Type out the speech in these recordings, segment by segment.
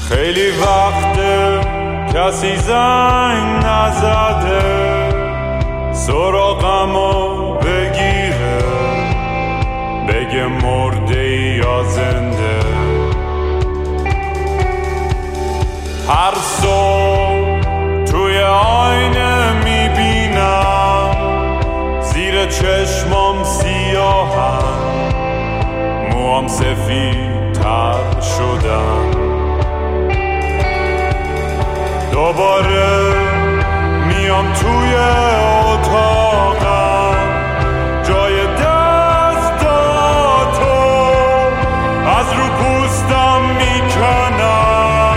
خیلی وقته کسی زنگ نزده سراغمو بگیره بگه مرده یا زنده. هر صبح توی آینه میبینم زیر چشمام سیاهم، موام سفیدتر شدن. دوباره میام توی اتاقم، جای دستاتو از رو پوستم میکنم.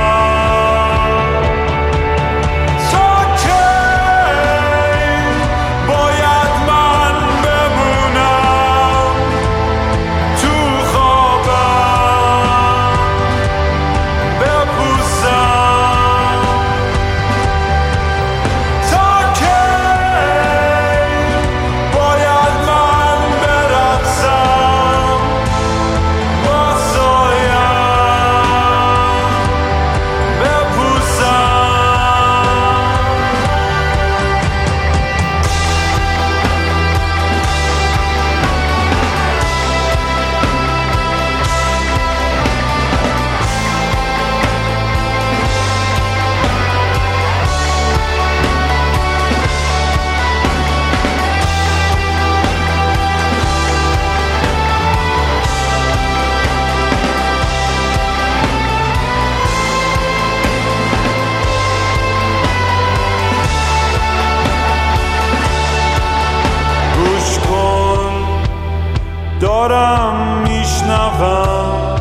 دارم میشنوم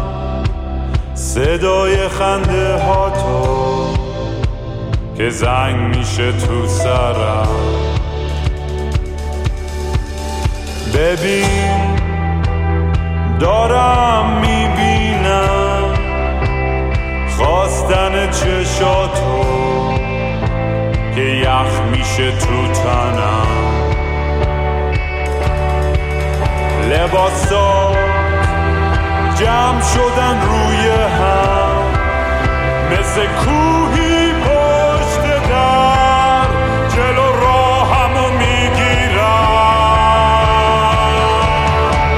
صدای خنده ها تو که زنگ میشه تو سرم. ببین دارم میبینم خواستن چشاتو که یخ میشه تو تنم. لباسا جمع شدن روی هم مثل کوهی پشت در، جلو راهمو میگیرم.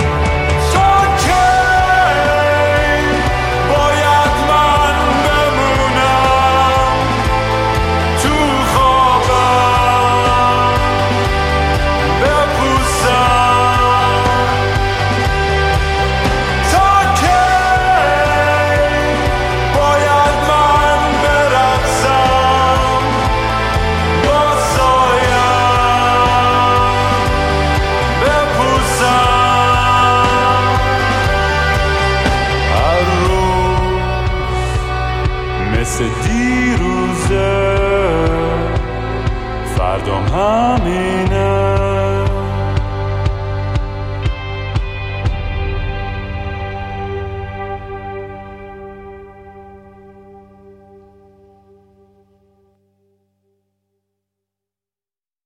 ساکن باید من بمونم تو خوابم بپوسم. It's a